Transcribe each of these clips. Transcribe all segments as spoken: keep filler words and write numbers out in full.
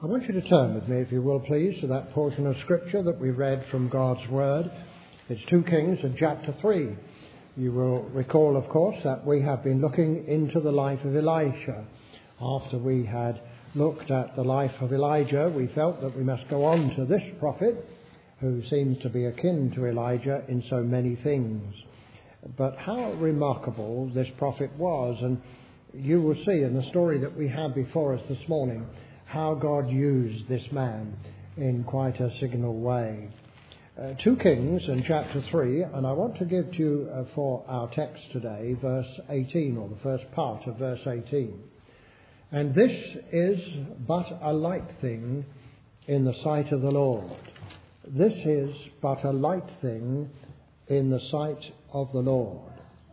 I want you to turn with me, if you will please, to that portion of Scripture that we read from God's Word. It's two Kings and chapter three. You will recall, of course, that we have been looking into the life of Elisha. After we had looked at the life of Elijah, we felt that we must go on to this prophet, who seems to be akin to Elijah in so many things. But how remarkable this prophet was, and you will see in the story that we have before us this morning how God used this man in quite a signal way. Uh, two Kings and chapter three, and I want to give to you uh, for our text today verse eighteen, or the first part of verse eighteen. And this is but a light thing in the sight of the Lord. This is but a light thing in the sight of the Lord.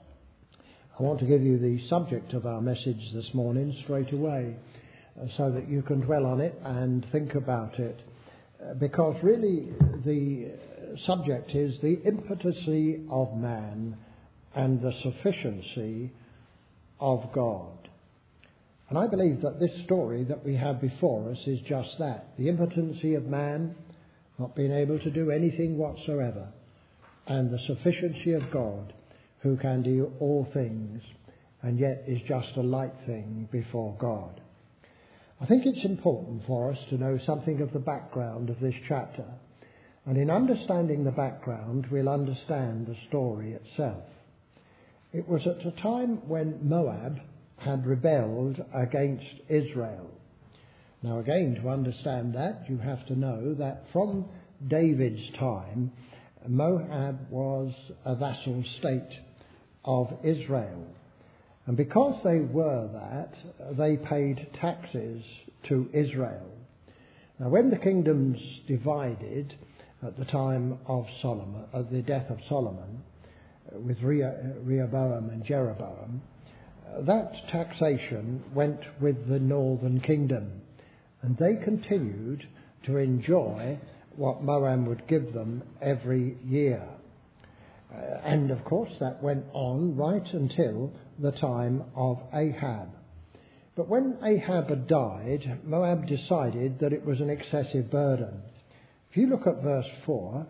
I want to give you the subject of our message this morning straight away, uh, so that you can dwell on it and think about it, uh, because really the subject is the impotency of man and the sufficiency of God. And I believe that this story that we have before us is just that, the impotency of man, not being able to do anything whatsoever, and the sufficiency of God, who can do all things, and yet is just a light thing before God. I think it's important for us to know something of the background of this chapter, and in understanding the background, we'll understand the story itself. It was at a time when Moab had rebelled against Israel. Now again, to understand that, you have to know that from David's time, Moab was a vassal state of Israel. And because they were that, they paid taxes to Israel. Now when the kingdoms divided at the time of Solomon, at the death of Solomon, with Rehoboam and Jeroboam, that taxation went with the northern kingdom, and they continued to enjoy what Moab would give them every year. Uh, and of course that went on right until the time of Ahab. But when Ahab had died, Moab decided that it was an excessive burden. If you look at verse four,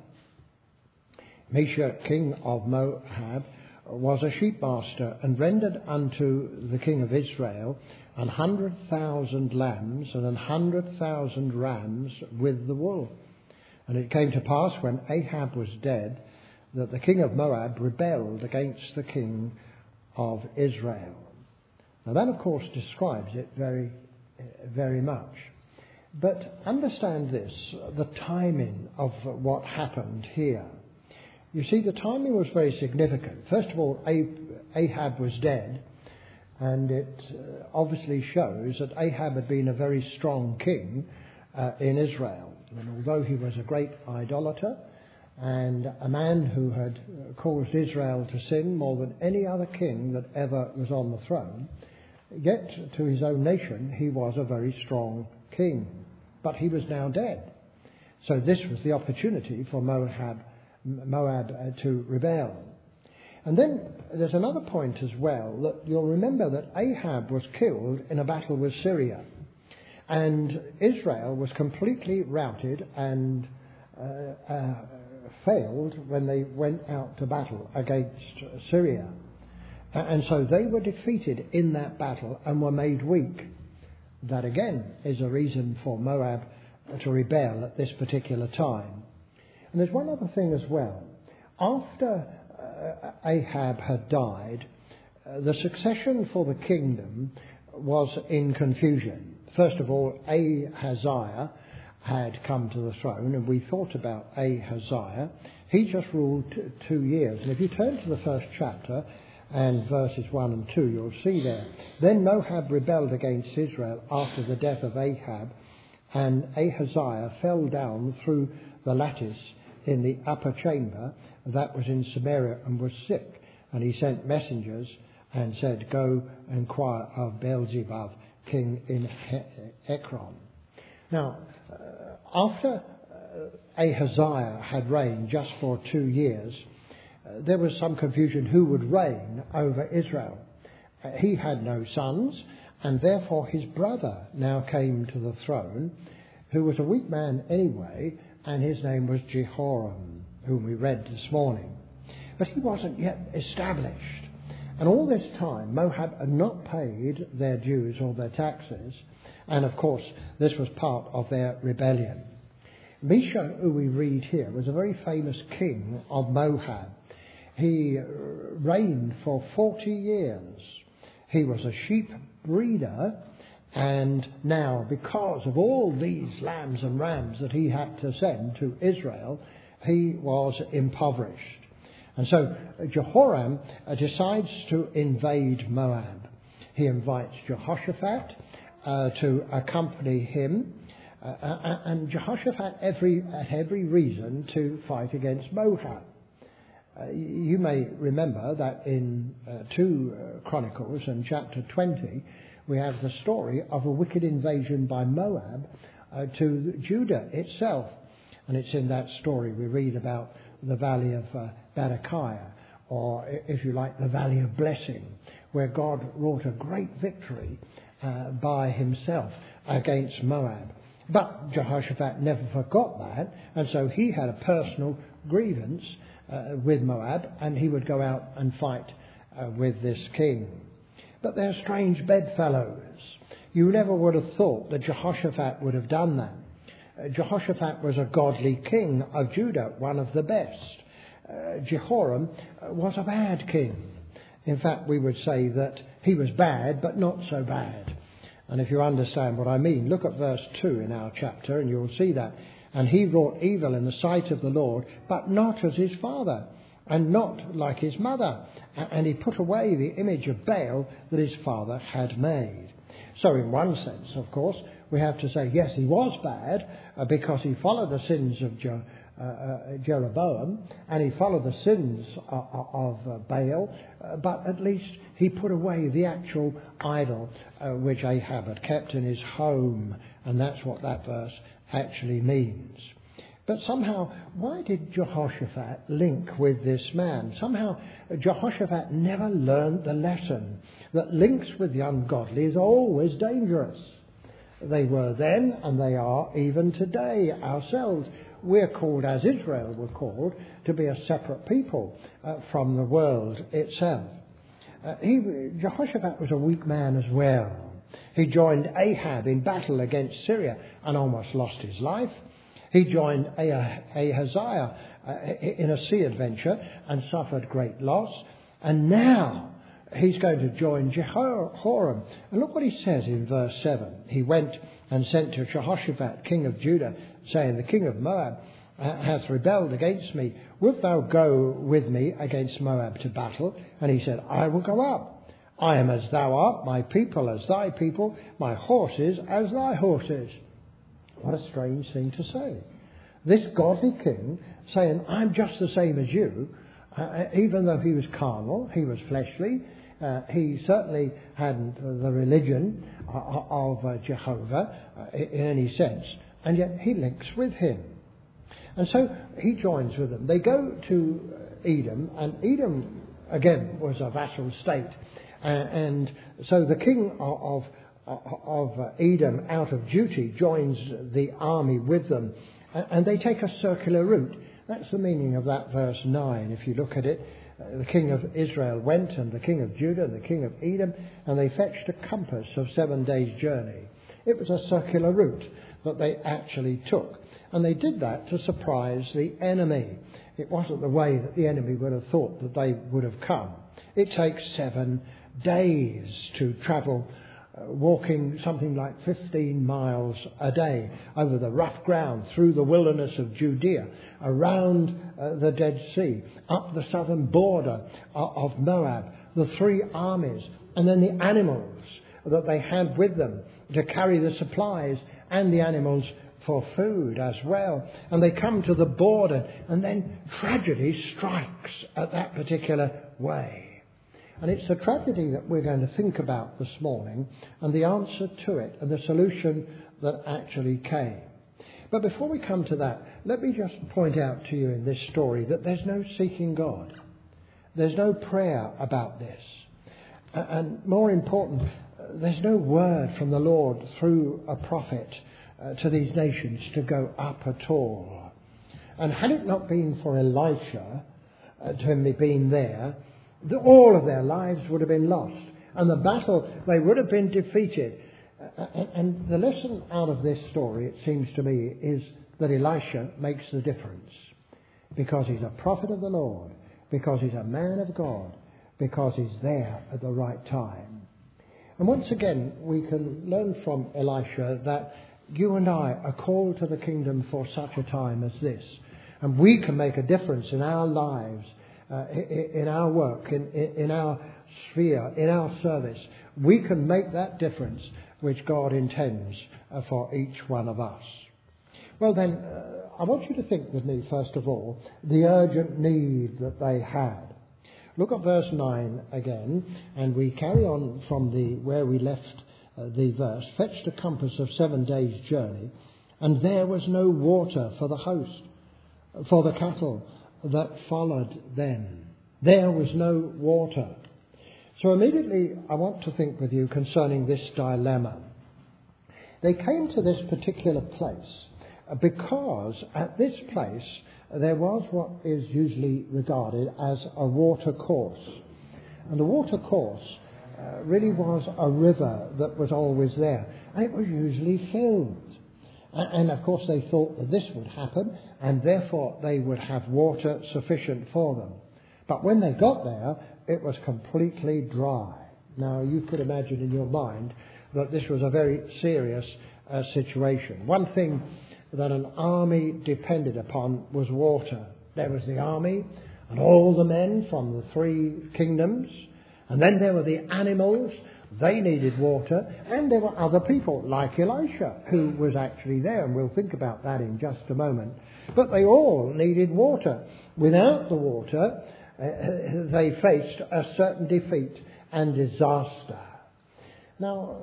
Meshach, king of Moab, was a sheepmaster, and rendered unto the king of Israel an hundred thousand lambs and an hundred thousand rams with the wool. And it came to pass, when Ahab was dead, that the king of Moab rebelled against the king of Israel. Now that, of course, describes it very, very much. But understand this, the timing of what happened here. You see, the timing was very significant. First of all, Ahab was dead, and it obviously shows that Ahab had been a very strong king uh, in Israel. And although he was a great idolater and a man who had caused Israel to sin more than any other king that ever was on the throne, yet to his own nation he was a very strong king. But he was now dead. So this was the opportunity for Moab, Moab uh, to rebel. And then there's another point as well, that you'll remember that Ahab was killed in a battle with Syria. And Israel was completely routed and uh, uh, failed when they went out to battle against Syria. And so they were defeated in that battle and were made weak. That again is a reason for Moab to rebel at this particular time. And there's one other thing as well. After uh, Ahab had died, uh, the succession for the kingdom was in confusion. First of all, Ahaziah had come to the throne, and we thought about Ahaziah. He just ruled t- two years. And if you turn to the first chapter and verses one and two, you'll see there. Then Moab rebelled against Israel after the death of Ahab, and Ahaziah fell down through the lattice in the upper chamber that was in Samaria and was sick. And he sent messengers and said, "Go inquire of Beelzebub, king in Ekron." Now, uh, after uh, Ahaziah had reigned just for two years, uh, there was some confusion who would reign over Israel. Uh, he had no sons, and therefore his brother now came to the throne, who was a weak man anyway, and his name was Jehoram, whom we read this morning. But he wasn't yet established. And all this time, Moab had not paid their dues or their taxes. And of course, this was part of their rebellion. Mesha, who we read here, was a very famous king of Moab. He reigned for forty years. He was a sheep breeder, and now, because of all these lambs and rams that he had to send to Israel, he was impoverished. And so Jehoram decides to invade Moab. He invites Jehoshaphat uh, to accompany him. Uh, and Jehoshaphat every, had every reason to fight against Moab. Uh, you may remember that in uh, two uh, Chronicles and chapter twenty, we have the story of a wicked invasion by Moab uh, to Judah itself. And it's in that story we read about the valley of uh, Barakiah, or if you like, the valley of blessing, where God wrought a great victory uh, by himself against Moab. But Jehoshaphat never forgot that, and so he had a personal grievance uh, with Moab, and he would go out and fight uh, with this king. But they're strange bedfellows. You never would have thought that Jehoshaphat would have done that. Uh, Jehoshaphat was a godly king of Judah, one of the best. Uh, Jehoram was a bad king. In fact, we would say that he was bad, but not so bad. And if you understand what I mean, look at verse two in our chapter, and you'll see that. And he wrought evil in the sight of the Lord, but not as his father, and not like his mother. And he put away the image of Baal that his father had made. So in one sense, of course, we have to say, yes, he was bad, uh, because he followed the sins of Je- uh, uh, Jeroboam, and he followed the sins of, of uh, Baal, uh, but at least he put away the actual idol uh, which Ahab had kept in his home, and that's what that verse actually means. But somehow, why did Jehoshaphat link with this man? Somehow, Jehoshaphat never learned the lesson that links with the ungodly is always dangerous. They were then, and they are even today ourselves. We're called, as Israel were called, to be a separate people uh, from the world itself. Uh, he, Jehoshaphat was a weak man as well. He joined Ahab in battle against Syria and almost lost his life. He joined Ahaziah uh, in a sea adventure and suffered great loss. And now he's going to join Jehoram. And look what he says in verse seven. He went and sent to Jehoshaphat, king of Judah, saying, the king of Moab hath rebelled against me. Wilt thou go with me against Moab to battle? And he said, I will go up. I am as thou art, my people as thy people, my horses as thy horses. What a strange thing to say. This godly king saying, I'm just the same as you, uh, even though he was carnal, he was fleshly, uh, he certainly hadn't the religion of uh, Jehovah uh, in any sense, and yet he links with him. And so he joins with them. They go to Edom, and Edom, again, was a vassal state. Uh, and so the king of, of, of Edom, out of duty, joins the army with them. And they take a circular route. That's the meaning of that verse nine. If you look at it, uh, the king of Israel went, and the king of Judah, and the king of Edom, and they fetched a compass of seven days' journey. It was a circular route that they actually took. And they did that to surprise the enemy. It wasn't the way that the enemy would have thought that they would have come. It takes seven days to travel, uh, walking something like fifteen miles a day over the rough ground, through the wilderness of Judea, around uh, the Dead Sea, up the southern border of, of Moab, the three armies, and then the animals that they had with them to carry the supplies and the animals for food as well. And they come to the border, and then tragedy strikes at that particular way. And it's the tragedy that we're going to think about this morning, and the answer to it, and the solution that actually came. But before we come to that, let me just point out to you in this story that there's no seeking God. There's no prayer about this. And more important, there's no word from the Lord through a prophet uh, to these nations to go up at all. And had it not been for Elisha, uh, to him being there, the, all of their lives would have been lost. And the battle, they would have been defeated. Uh, and, and the lesson out of this story, it seems to me, is that Elisha makes the difference. Because he's a prophet of the Lord, because he's a man of God, because he's there at the right time. And once again, we can learn from Elisha that you and I are called to the kingdom for such a time as this. And we can make a difference in our lives, uh, in our work, in, in our sphere, in our service. We can make that difference which God intends uh, for each one of us. Well then, uh, I want you to think with me, first of all, the urgent need that they had. Look at verse nine again, and we carry on from the where we left uh, the verse. Fetched a compass of seven days' journey, and there was no water for the host, for the cattle that followed them. There was no water. So immediately I want to think with you concerning this dilemma. They came to this particular place because at this place there was what is usually regarded as a water course. And the water course uh, really was a river that was always there. And it was usually filled. And, and of course they thought that this would happen, and therefore they would have water sufficient for them. But when they got there, it was completely dry. Now you could imagine in your mind that this was a very serious uh, situation. One thing that an army depended upon was water. There was the army and all the men from the three kingdoms, and then there were the animals. They needed water, and there were other people like Elisha who was actually there, and we'll think about that in just a moment. But they all needed water. Without the water, uh, they faced a certain defeat and disaster. Now,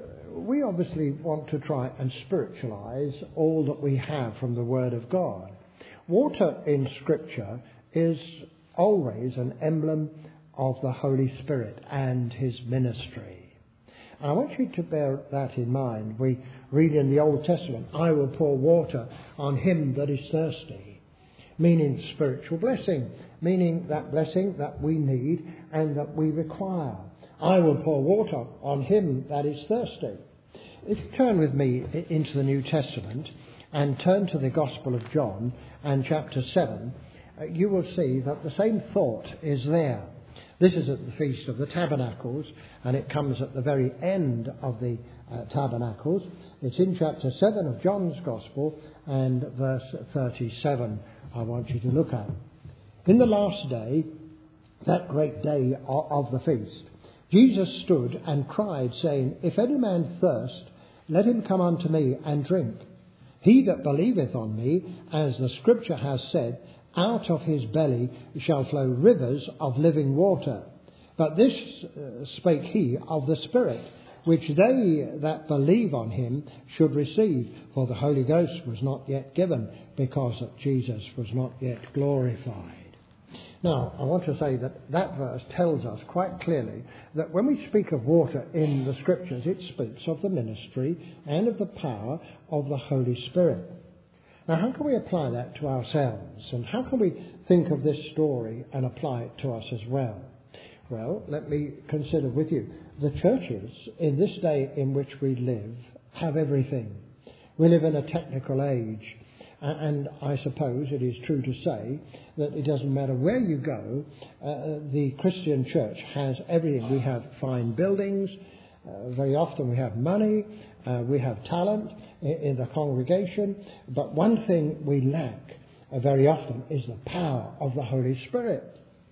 we obviously want to try and spiritualize all that we have from the Word of God. Water in Scripture is always an emblem of the Holy Spirit and His ministry. And I want you to bear that in mind. We read in the Old Testament, I will pour water on him that is thirsty, meaning spiritual blessing, meaning that blessing that we need and that we require. I will pour water on him that is thirsty. If you turn with me into the New Testament and turn to the Gospel of John and chapter seven, you will see that the same thought is there. This is at the Feast of the Tabernacles, and it comes at the very end of the uh, Tabernacles. It's in chapter seven of John's Gospel and verse thirty-seven I want you to look at. In the last day, that great day of the feast, Jesus stood and cried, saying, If any man thirst, let him come unto me and drink. He that believeth on me, as the Scripture has said, out of his belly shall flow rivers of living water. But this uh, spake he of the Spirit, which they that believe on him should receive. For the Holy Ghost was not yet given, because that Jesus was not yet glorified. Now, I want to say that that verse tells us quite clearly that when we speak of water in the Scriptures, it speaks of the ministry and of the power of the Holy Spirit. Now, how can we apply that to ourselves? And how can we think of this story and apply it to us as well? Well, let me consider with you. The churches in this day in which we live have everything. We live in a technical age. And I suppose it is true to say that it doesn't matter where you go, uh, the Christian church has everything. We have fine buildings. Uh, very often we have money. Uh, we have talent in, in the congregation. But one thing we lack uh, very often is the power of the Holy Spirit.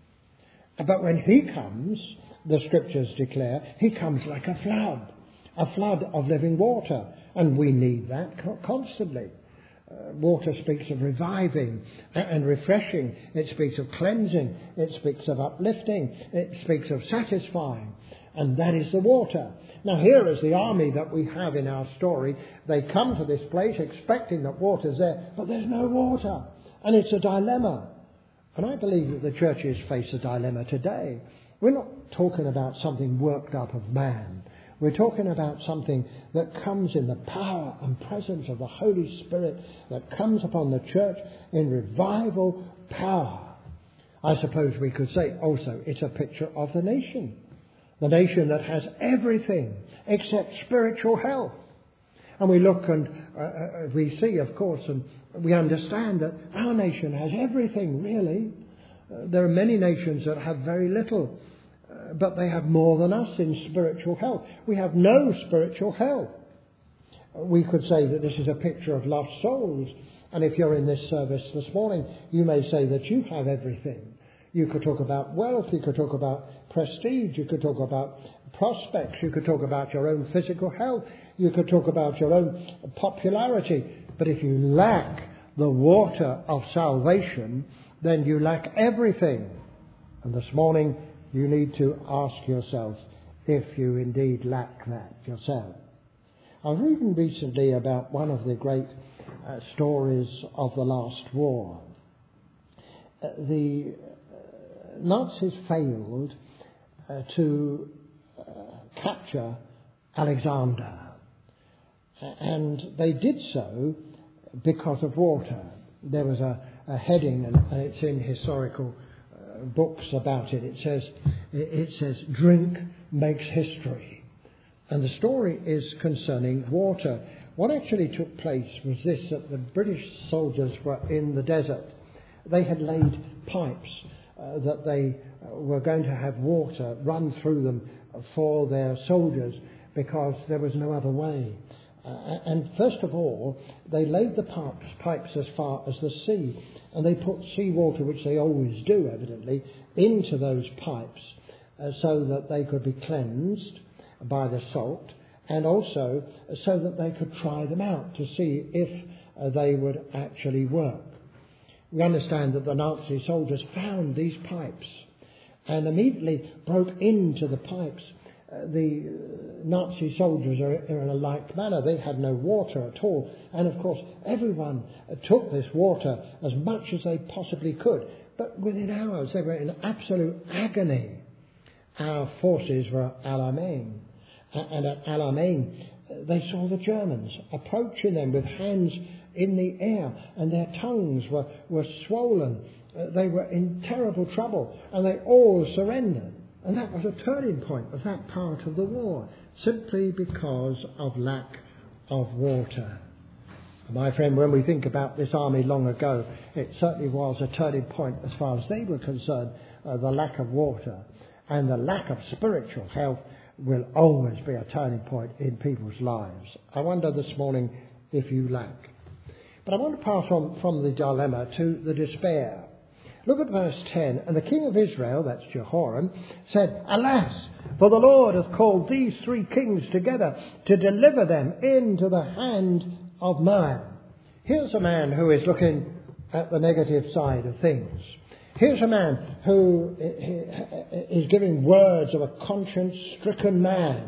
But when He comes, the Scriptures declare, He comes like a flood, a flood of living water. And we need that co- constantly. Uh, water speaks of reviving and refreshing. It speaks of cleansing. It speaks of uplifting. It speaks of satisfying. And that is the water. Now here is the army that we have in our story. They come to this place expecting that water's there, but there's no water. And it's a dilemma. And I believe that the churches face a dilemma today. We're not talking about something worked up of man. We're talking about something that comes in the power and presence of the Holy Spirit, that comes upon the church in revival power. I suppose we could say also it's a picture of the nation. The nation that has everything except spiritual health. And we look and uh, we see, of course, and we understand that our nation has everything, really. Uh, there are many nations that have very little, uh, but they have more than us in spiritual health. We have no spiritual health. Uh, we could say that this is a picture of lost souls. And if you're in this service this morning, you may say that you have everything. You could talk about wealth, you could talk about prestige, you could talk about prospects, you could talk about your own physical health, you could talk about your own popularity. But if you lack the water of salvation, then you lack everything. And this morning you need to ask yourself if you indeed lack that yourself. I was reading recently about one of the great uh, stories of the last war. Uh, the uh, Nazis failed uh, to uh, capture Alexander. And they did so because of water. There was a, a heading, and, and it's in historical uh, books about it. It says, it says, "Drink makes history." And the story is concerning water. What actually took place was this, that the British soldiers were in the desert. They had laid pipes uh, that they uh, were going to have water run through them for their soldiers because there was no other way. Uh, and first of all, they laid the pipes, pipes as far as the sea, and they put seawater, which they always do evidently, into those pipes uh, so that they could be cleansed by the salt, and also so that they could try them out to see if uh, they would actually work. We understand that the Nazi soldiers found these pipes and immediately broke into the pipes. Uh, the Nazi soldiers are, are in a like manner. They had no water at all. And of course, everyone uh, took this water as much as they possibly could. But within hours, they were in absolute agony. Our forces were at Alamein. And at Alamein, they saw the Germans approaching them with hands in the air, and their tongues were, were swollen. Uh, they were in terrible trouble, and they all surrendered. And that was a turning point of that part of the war, simply because of lack of water. My friend, when we think about this army long ago, it certainly was a turning point as far as they were concerned. Uh, the lack of water and the lack of spiritual health will always be a turning point in people's lives. I wonder this morning if you lack. But I want to pass on from the dilemma to the despair. Look at verse ten. "And the king of Israel," that's Jehoram, "said, Alas, for the Lord hath called these three kings together to deliver them into the hand of man." Here's a man who is looking at the negative side of things. Here's a man who is giving words of a conscience-stricken man.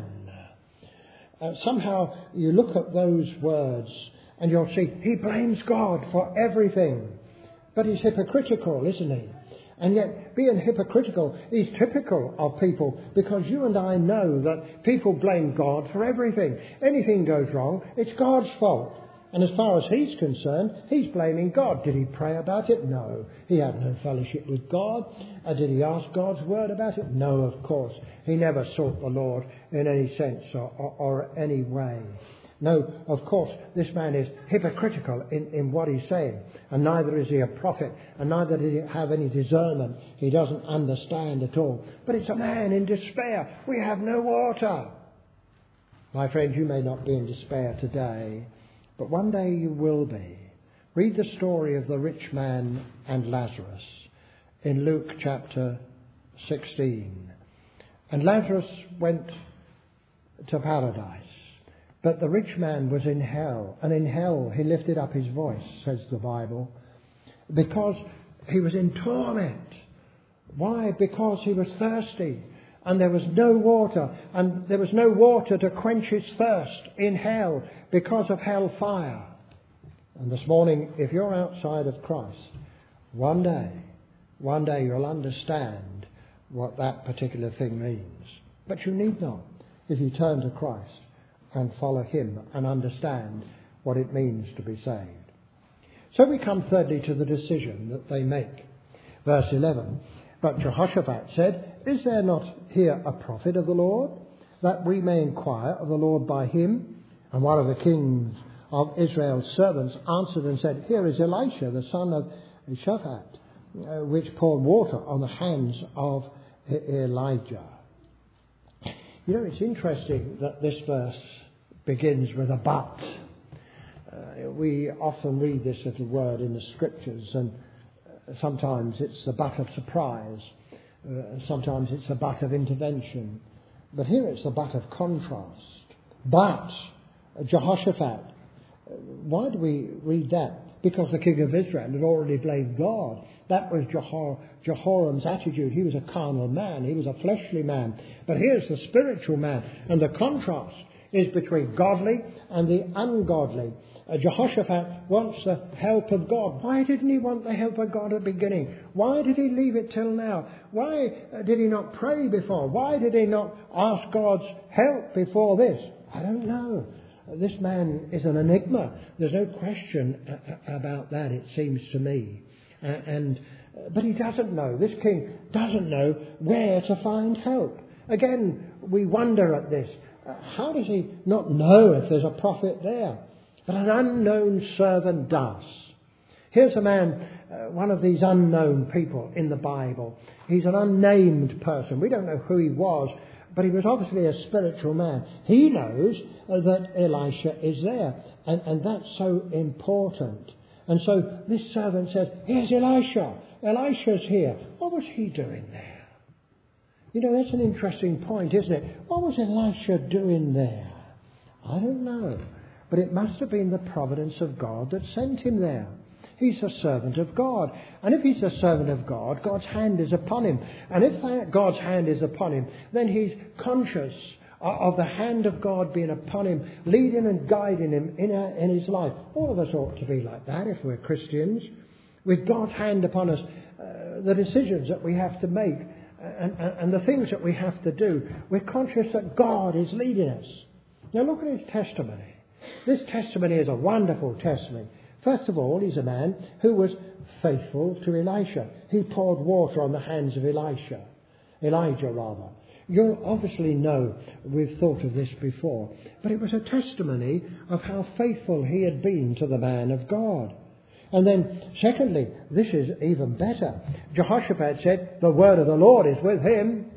Uh, somehow you look at those words and you'll see he blames God for everything. But he's hypocritical, isn't he? And yet being hypocritical is typical of people, because you and I know that people blame God for everything. Anything goes wrong, it's God's fault. And as far as he's concerned, he's blaming God. Did he pray about it? No. He had no fellowship with God. Uh, did he ask God's word about it? No, of course. He never sought the Lord in any sense or, or, or any way. No, of course, this man is hypocritical in, in what he's saying. And neither is he a prophet. And neither did he have any discernment. He doesn't understand at all. But it's a man in despair. We have no water. My friend, you may not be in despair today, but one day you will be. Read the story of the rich man and Lazarus in Luke chapter sixteen. And Lazarus went to paradise, but the rich man was in hell. And in hell he lifted up his voice, says the Bible, because he was in torment. Why? Because he was thirsty. And there was no water, and there was no water to quench his thirst in hell because of hellfire. And this morning, if you're outside of Christ, one day, one day you'll understand what that particular thing means. But you need not. if you turn to Christ and follow him and understand what it means to be saved. So we come thirdly to the decision that they make. Verse eleven, but Jehoshaphat said, is there not here a prophet of the Lord, that we may inquire of the Lord by him? And one of the kings of Israel's servants answered and said, here is Elisha, the son of Shaphat, uh, which poured water on the hands of Elijah. You know, it's interesting that this verse begins with a but. Uh, we often read this little word in the scriptures, and sometimes it's a but of surprise, uh, sometimes it's a but of intervention. But here it's a but of contrast. But Jehoshaphat, why do we read that? Because the king of Israel had already blamed God. That was Jehor, Jehoram's attitude. He was a carnal man. He was a fleshly man. But here's the spiritual man. And the contrast is between godly and the ungodly. Uh, Jehoshaphat wants the help of God. Why didn't he want the help of God at the beginning? Why did he leave it till now? Why uh, did he not pray before? Why did he not ask God's help before this? I don't know. Uh, this man is an enigma. There's no question uh, about that, it seems to me. Uh, and uh, but he doesn't know. This king doesn't know where to find help. Again, we wonder at this. Uh, how does he not know if there's a prophet there? But an unknown servant does. Here's a man, uh, one of these unknown people in the Bible. He's an unnamed person. We don't know who he was, but he was obviously a spiritual man. He knows uh, that Elisha is there, and, and that's so important. And so this servant says, here's Elisha. Elisha's here. What was he doing there? You know, that's an interesting point, isn't it? What was Elisha doing there? I don't know. But it must have been the providence of God that sent him there. He's a servant of God. And if he's a servant of God, God's hand is upon him. And if that God's hand is upon him, then he's conscious of the hand of God being upon him, leading and guiding him in, a, in his life. All of us ought to be like that if we're Christians. With God's hand upon us, uh, the decisions that we have to make and, and, and the things that we have to do, we're conscious that God is leading us. Now look at his testimony. This testimony is a wonderful testimony. First of all, he's a man who was faithful to Elisha. He poured water on the hands of Elisha. Elijah, rather. You'll obviously know we've thought of this before. But it was a testimony of how faithful he had been to the man of God. And then, secondly, this is even better. Jehoshaphat said, the word of the Lord is with him.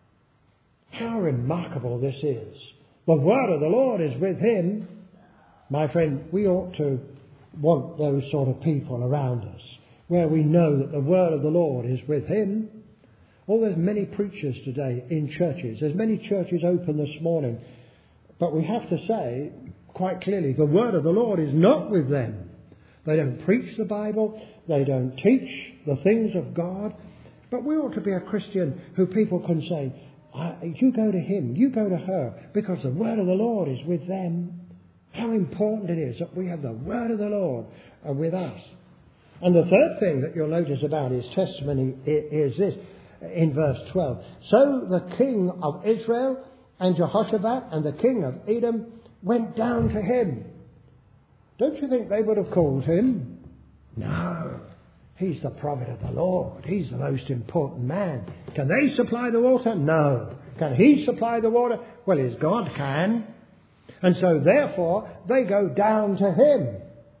How remarkable this is. The word of the Lord is with him. My friend, we ought to want those sort of people around us, where we know that the word of the Lord is with him. Oh, there's many preachers today in churches. There's many churches open this morning. But we have to say quite clearly, the word of the Lord is not with them. They don't preach the Bible. They don't teach the things of God. But we ought to be a Christian who people can say, you go to him, you go to her, because the word of the Lord is with them. How important it is that we have the word of the Lord with us. And the third thing that you'll notice about his testimony is this, in verse twelve. So the king of Israel and Jehoshaphat and the king of Edom went down to him. Don't you think they would have called him? No. He's the prophet of the Lord. He's the most important man. Can they supply the water? No. Can he supply the water? Well, his God can. And so, therefore, they go down to him.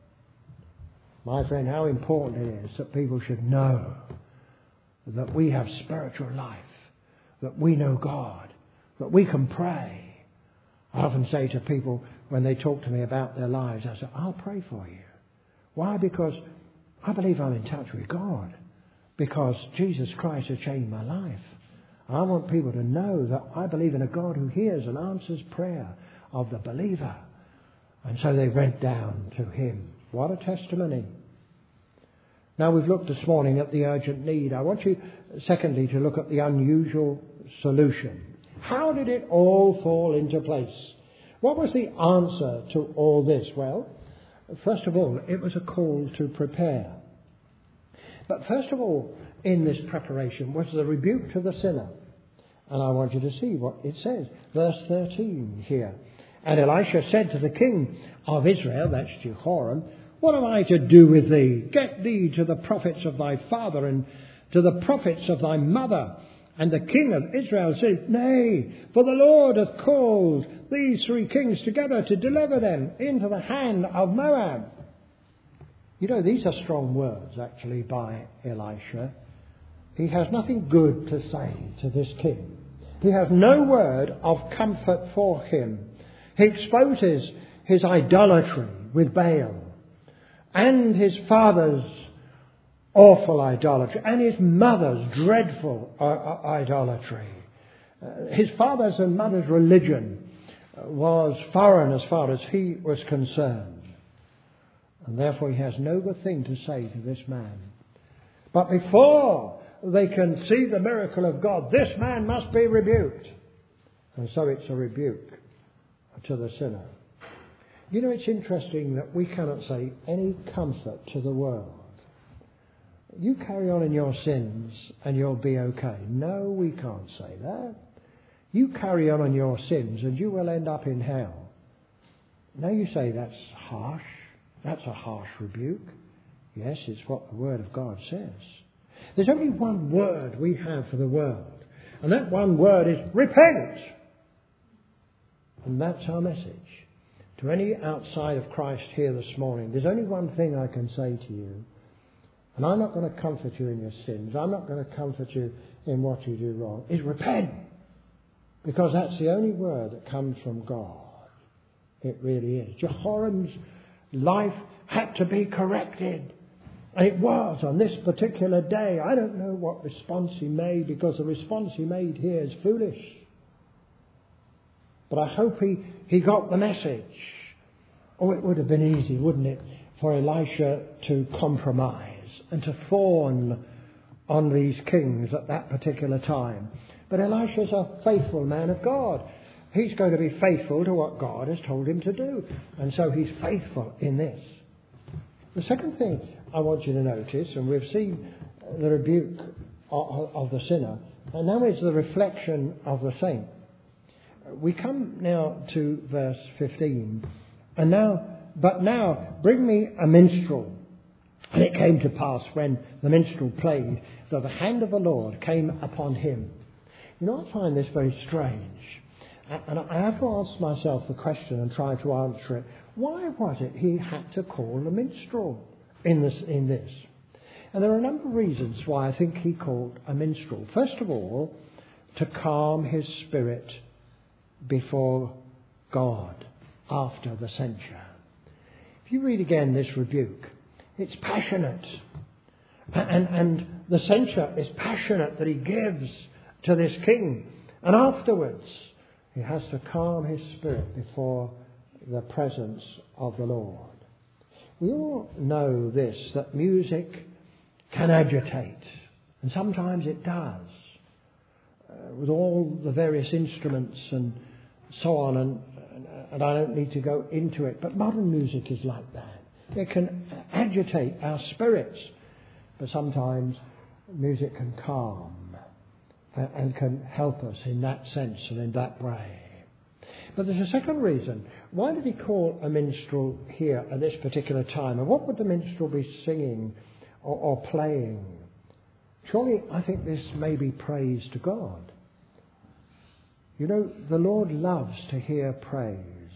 My friend, how important it is that people should know that we have spiritual life, that we know God, that we can pray. I often say to people when they talk to me about their lives, I say, I'll pray for you. Why? Because I believe I'm in touch with God. Because Jesus Christ has changed my life. I want people to know that I believe in a God who hears and answers prayer of the believer. And so they went down to him. What a testimony. Now we've looked this morning at the urgent need. I want you, secondly, to look at the unusual solution. How did it all fall into place? What was the answer to all this? Well, first of all, it was a call to prepare. But first of all, in this preparation was the rebuke to the sinner. And I want you to see what it says. Verse thirteen here. And Elisha said to the king of Israel, that's Jehoram, what am I to do with thee? Get thee to the prophets of thy father and to the prophets of thy mother. And the king of Israel said, Nay, for the Lord hath called these three kings together to deliver them into the hand of Moab. You know, these are strong words, actually, by Elisha. He has nothing good to say to this king. He has no word of comfort for him. He exposes his idolatry with Baal and his father's awful idolatry and his mother's dreadful uh, idolatry. Uh, his father's and mother's religion was foreign as far as he was concerned. And therefore he has no good thing to say to this man. But before they can see the miracle of God, this man must be rebuked. And so it's a rebuke to the sinner. You know, it's interesting that we cannot say any comfort to the world. You carry on in your sins and you'll be okay. No, we can't say that. You carry on in your sins and you will end up in hell. Now you say that's harsh. That's a harsh rebuke. Yes, it's what the Word of God says. There's only one word we have for the world. And that one word is repent. And that's our message. To any outside of Christ here this morning, there's only one thing I can say to you. And I'm not going to comfort you in your sins. I'm not going to comfort you in what you do wrong. Is repent. Because that's the only word that comes from God. It really is. Jehoram's life had to be corrected. And it was on this particular day. I don't know what response he made, because the response he made here is foolish. But I hope he, he got the message. Oh, it would have been easy, wouldn't it, for Elisha to compromise and to fawn on these kings at that particular time. But Elisha's a faithful man of God. He's going to be faithful to what God has told him to do. And so he's faithful in this. The second thing I want you to notice, and we've seen the rebuke of, of the sinner, and now it's the reflection of the saint. We come now to verse fifteen. And now, but now bring me a minstrel. And it came to pass when the minstrel played that the hand of the Lord came upon him. You know, I find this very strange. And I have to ask myself the question and try to answer it. Why was it he had to call a minstrel in this? In this? And there are a number of reasons why I think he called a minstrel. First of all, to calm his spirit before God after the censure. If you read again this rebuke, it's passionate. And, and the censure is passionate that he gives to this king. And afterwards, he has to calm his spirit before the presence of the Lord. We all know this, that music can agitate. And sometimes it does. Uh, with all the various instruments and so on. And, and, and I don't need to go into it. But modern music is like that. It can agitate our spirits. But sometimes music can calm and can help us in that sense and in that way. But there's a second reason. Why did he call a minstrel here at this particular time? And what would the minstrel be singing or, or playing? Surely I think this may be praise to God. You know, the Lord loves to hear praise.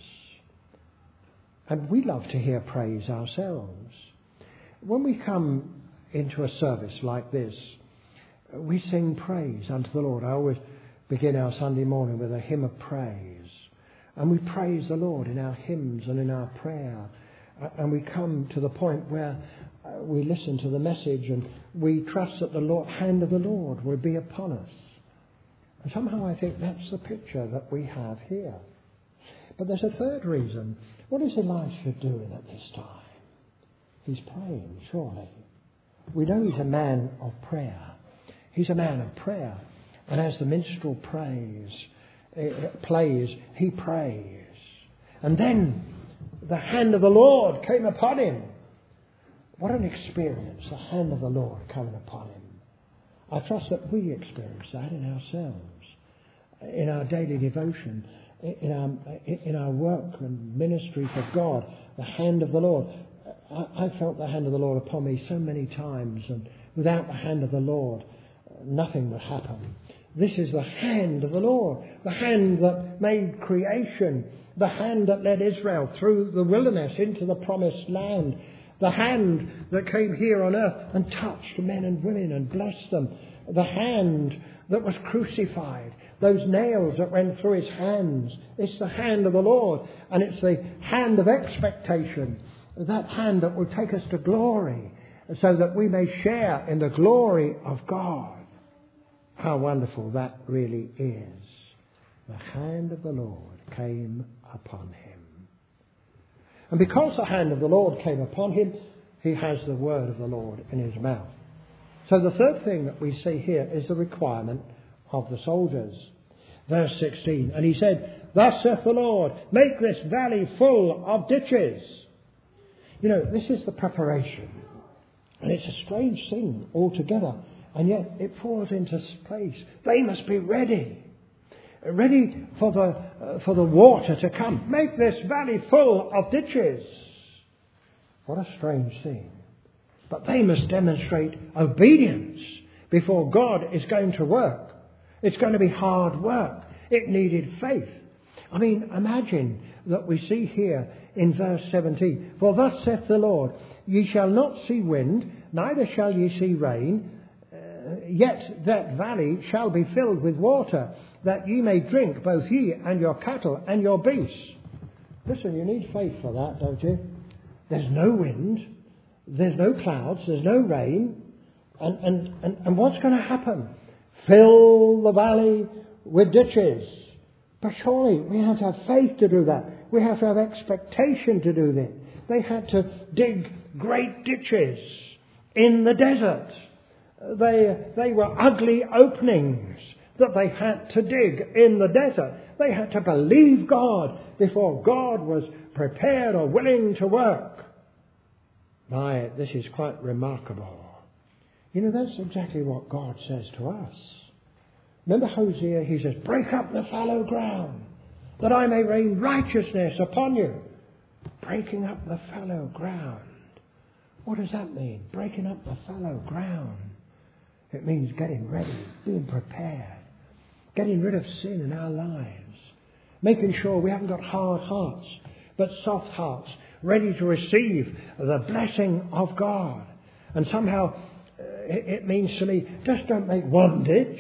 And we love to hear praise ourselves. When we come into a service like this, we sing praise unto the Lord. I always begin our Sunday morning with a hymn of praise. And we praise the Lord in our hymns and in our prayer. And we come to the point where we listen to the message and we trust that the Lord, hand of the Lord will be upon us. And somehow I think that's the picture that we have here. But there's a third reason. What is Elisha doing at this time? He's praying, surely. We know he's a man of prayer. He's a man of prayer. And as the minstrel prays, uh, plays, he prays. And then the hand of the Lord came upon him. What an experience, the hand of the Lord coming upon him. I trust that we experience that in ourselves. in our daily devotion, in our, in our work and ministry for God, the hand of the Lord. I, I felt the hand of the Lord upon me so many times, and without the hand of the Lord, nothing would happen. This is the hand of the Lord, the hand that made creation, the hand that led Israel through the wilderness into the promised land, the hand that came here on earth and touched men and women and blessed them, the hand that was crucified, those nails that went through his hands. It's the hand of the Lord, and it's the hand of expectation, that hand that will take us to glory so that we may share in the glory of God. How wonderful that really is. The hand of the Lord came upon him. And because the hand of the Lord came upon him, he has the word of the Lord in his mouth. So the third thing that we see here is the requirement of the soldiers. Verse sixteen, and he said, "Thus saith the Lord, make this valley full of ditches." You know, this is the preparation. And it's a strange thing altogether. And yet it falls into place. They must be ready. Ready for the, uh, for the water to come. Make this valley full of ditches. What a strange thing. But they must demonstrate obedience before God is going to work. It's going to be hard work. It needed faith. I mean, imagine that we see here in verse seventeen. "For thus saith the Lord, ye shall not see wind, neither shall ye see rain, yet that valley shall be filled with water, that ye may drink, both ye and your cattle and your beasts." Listen, you need faith for that, don't you? There's no wind, there's no clouds, there's no rain, and, and, and, and what's going to happen? Fill the valley with ditches. But surely we have to have faith to do that. We have to have expectation to do this. They had to dig great ditches in the desert. They, they were ugly openings that they had to dig in the desert. They had to believe God before God was prepared or willing to work. My, this is quite remarkable. You know, that's exactly what God says to us. Remember Hosea, he says, "Break up the fallow ground, that I may rain righteousness upon you." Breaking up the fallow ground. What does that mean? Breaking up the fallow ground. It means getting ready, being prepared, getting rid of sin in our lives, making sure we haven't got hard hearts, but soft hearts, ready to receive the blessing of God. And somehow uh, it, it means to me, just don't make one ditch.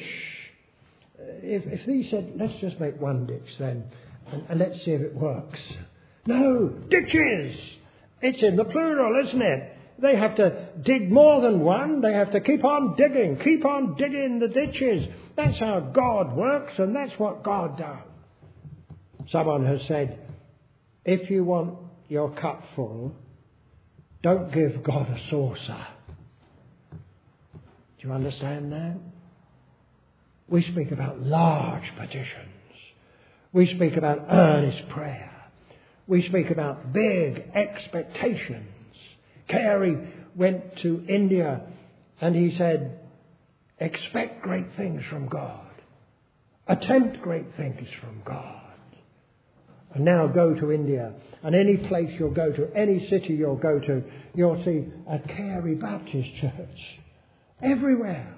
If, if he said, let's just make one ditch then, and, and let's see if it works. No, ditches! It's in the plural, isn't it? They have to dig more than one. They have to keep on digging, keep on digging the ditches. That's how God works, and that's what God does. Someone has said, if you want your cup full, don't give God a saucer. Do you understand that? We speak about large petitions. We speak about earnest prayer. We speak about big expectations. Carey went to India and he said, expect great things from God. Attempt great things from God. And now go to India, and any place you'll go to, any city you'll go to, you'll see a Carey Baptist church. Everywhere.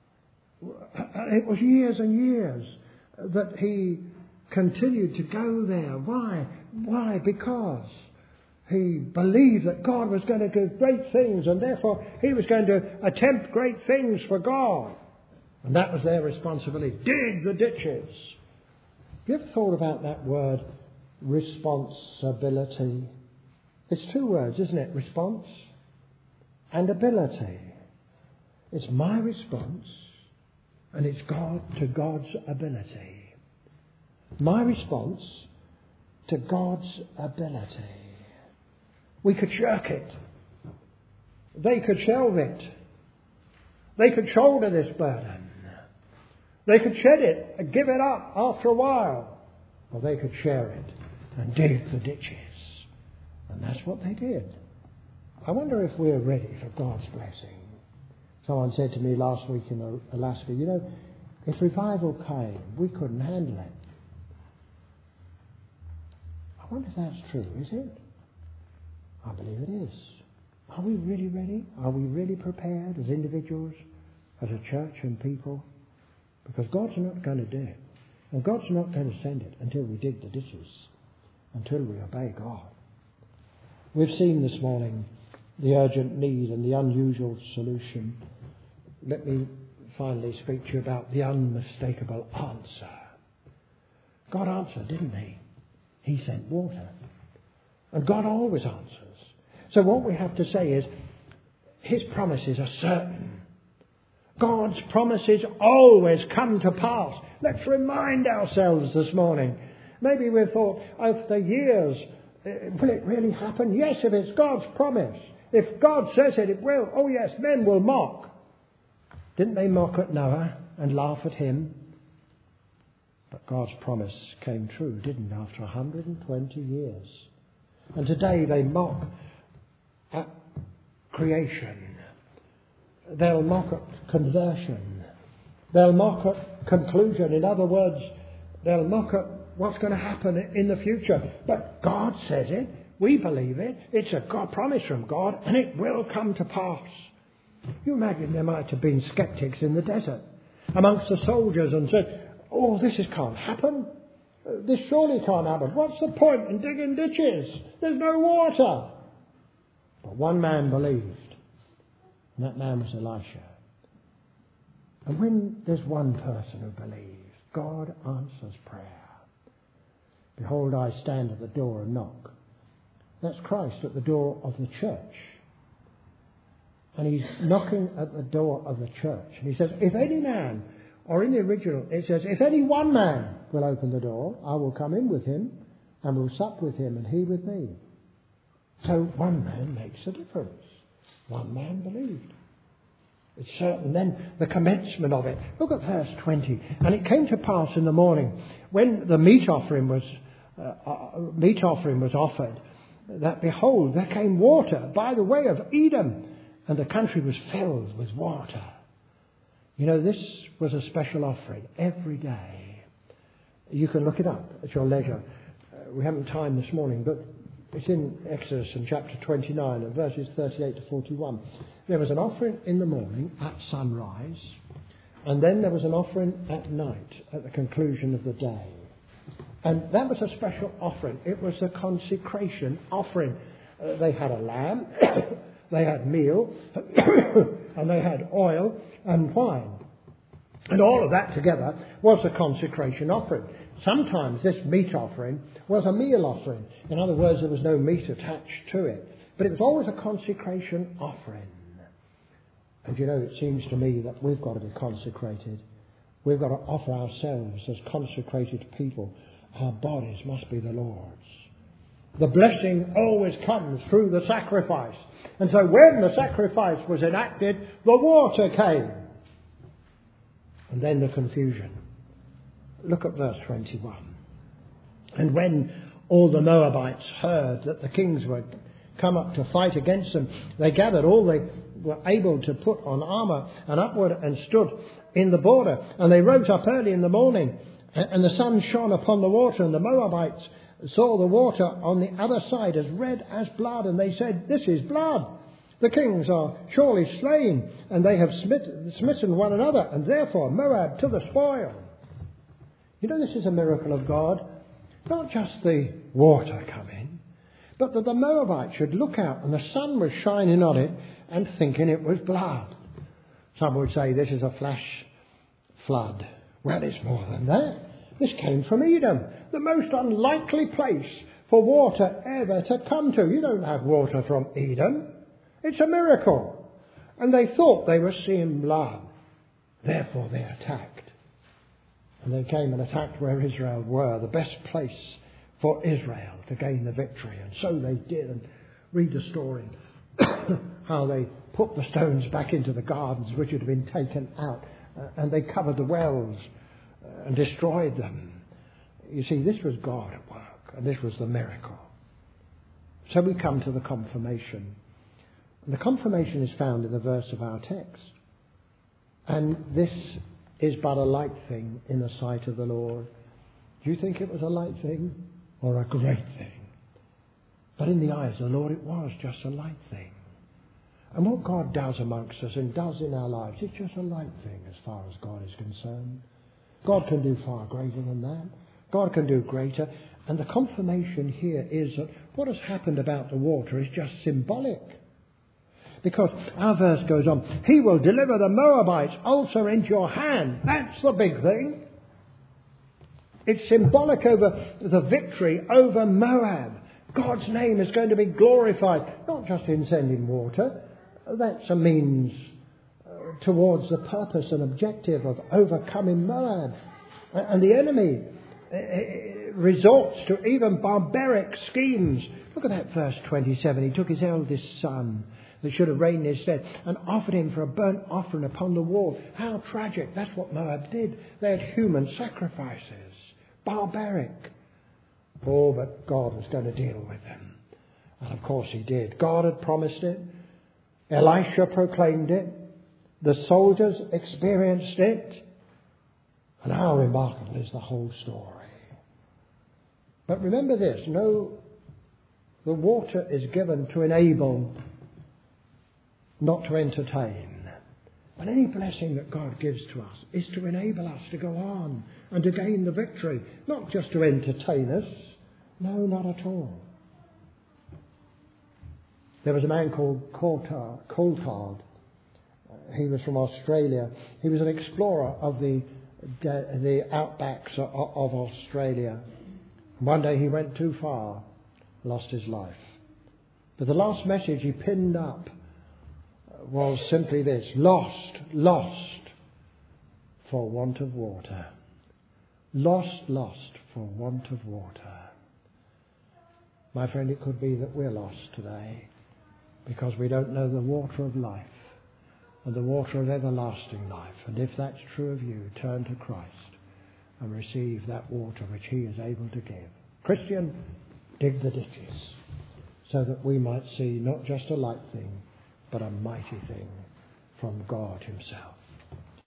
It was years and years that he continued to go there. Why? Why? Because he believed that God was going to do great things, and therefore he was going to attempt great things for God. And that was their responsibility. Dig the ditches. Have you ever thought about that word, responsibility? It's two words, isn't it? Response and ability. It's my response, and it's God to God's ability. My response to God's ability. We could shirk it. They could shelve it. They could shoulder this burden. They could shed it and give it up after a while. Or they could share it and dig the ditches. And that's what they did. I wonder if we're ready for God's blessing. Someone said to me last week in Alaska, you know, If revival came, we couldn't handle it. I wonder if that's true, is it? I believe it is. Are we really ready? Are we really prepared as individuals, as a church and people? Because God's not going to do it. And God's not going to send it until we dig the ditches, until we obey God. We've seen this morning the urgent need and the unusual solution. Let me finally speak to you about the unmistakable answer. God answered, didn't he? He sent water. And God always answers. So what we have to say is, his promises are certain. God's promises always come to pass. Let's remind ourselves this morning. Maybe we've thought, over the years, will it really happen? Yes, if it's God's promise. If God says it, it will. Oh yes, men will mock. Didn't they mock at Noah and laugh at him? But God's promise came true, didn't it, after one hundred twenty years. And today they mock at creation. They'll mock at conversion. They'll mock at conclusion. In other words, they'll mock at what's going to happen in the future. But God says it. We believe it. It's a God promise from God, and it will come to pass. You imagine there might have been skeptics in the desert amongst the soldiers and said, oh, this is, can't happen. This surely can't happen. What's the point in digging ditches? There's no water. But one man believed, and that man was Elisha. And when there's one person who believes, God answers prayer. Behold, I stand at the door and knock. That's Christ at the door of the church. And he's knocking at the door of the church. And he says, if any man, or in the original, it says, if any one man will open the door, I will come in with him and will sup with him and he with me. So one man makes a difference. One man believed. It's certain. Then the commencement of it. Look at verse twenty. And it came to pass in the morning, when the meat offering was uh, uh, meat offering was offered, that behold, there came water by the way of Edom, and the country was filled with water. You know, this was a special offering every day. You can look it up at your leisure. Uh, we haven't time this morning, but it's in Exodus in chapter twenty-nine and verses thirty-eight to forty-one. There was an offering in the morning at sunrise, and then there was an offering at night at the conclusion of the day. And that was a special offering. It was a consecration offering. Uh, they had a lamb, they had meal, and they had oil and wine. And all of that together was a consecration offering. Sometimes this meat offering was a meal offering. In other words, there was no meat attached to it. But it was always a consecration offering. And you know, it seems to me that we've got to be consecrated. We've got to offer ourselves as consecrated people. Our bodies must be the Lord's. The blessing always comes through the sacrifice. And so when the sacrifice was enacted, the water came. And then the confusion. Look at verse twenty-one. And when all the Moabites heard that the kings were come up to fight against them, they gathered all they were able to put on armour and upward and stood in the border. And they rose up early in the morning, and the sun shone upon the water, and the Moabites saw the water on the other side as red as blood, and they said, this is blood. The kings are surely slain, and they have smitten, smitten one another, and therefore Moab to the spoil. You know, this is a miracle of God. Not just the water coming, but that the Moabites should look out and the sun was shining on it and thinking it was blood. Some would say this is a flash flood. Well, it's more than that. This came from Edom, the most unlikely place for water ever to come to. You don't have water from Edom. It's a miracle. And they thought they were seeing blood. Therefore they attacked. And they came and attacked where Israel were, the best place for Israel to gain the victory. And so they did. And read the story, how they put the stones back into the gardens which had been taken out. Uh, and they covered the wells uh, and destroyed them. You see, this was God at work. And this was the miracle. So we come to the confirmation. And the confirmation is found in the verse of our text. And this is but a light thing in the sight of the Lord. Do you think it was a light thing or a great thing? But in the eyes of the Lord it was just a light thing. And what God does amongst us and does in our lives, it's just a light thing as far as God is concerned. God can do far greater than that. God can do greater. And the confirmation here is that what has happened about the water is just symbolic. Because our verse goes on, He will deliver the Moabites also into your hand. That's the big thing. It's symbolic over the victory over Moab. God's name is going to be glorified, not just in sending water. That's a means uh, towards the purpose and objective of overcoming Moab. And the enemy uh, resorts to even barbaric schemes. Look at that verse twenty-seven. He took his eldest son that should have reigned in his stead and offered him for a burnt offering upon the wall. How tragic. That's what Moab did. They had human sacrifices. Barbaric. Oh, but God was going to deal with them. And of course he did. God had promised it. Elisha proclaimed it. The soldiers experienced it. And how remarkable is the whole story. But remember this. No, the water is given to enable, not to entertain. And any blessing that God gives to us is to enable us to go on and to gain the victory. Not just to entertain us. No, not at all. There was a man called Coulthard. Coulthard. He was from Australia. He was an explorer of the the outbacks of, of Australia. One day he went too far, lost his life. But the last message he pinned up was simply this: lost, lost for want of water. Lost, lost for want of water. My friend, it could be that we're lost today because we don't know the water of life and the water of everlasting life. And if that's true of you, turn to Christ and receive that water which He is able to give. Christian, dig the ditches so that we might see not just a light thing, but a mighty thing from God Himself.